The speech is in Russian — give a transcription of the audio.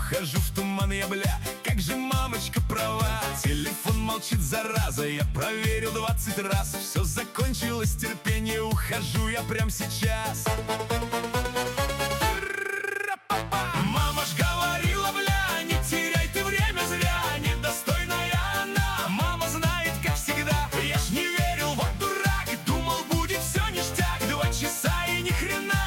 ухожу в туман я, бля. Как же мамочка права, телефон молчит, зараза. Я проверил 20 раз, все закончилось терпение. Ухожу я прям сейчас. Мама ж говорила, бля, не теряй ты время зря. Недостойная она, мама знает, как всегда. Я ж не верил, вот дурак, думал, будет все ништяк. 2 часа и ни хрена.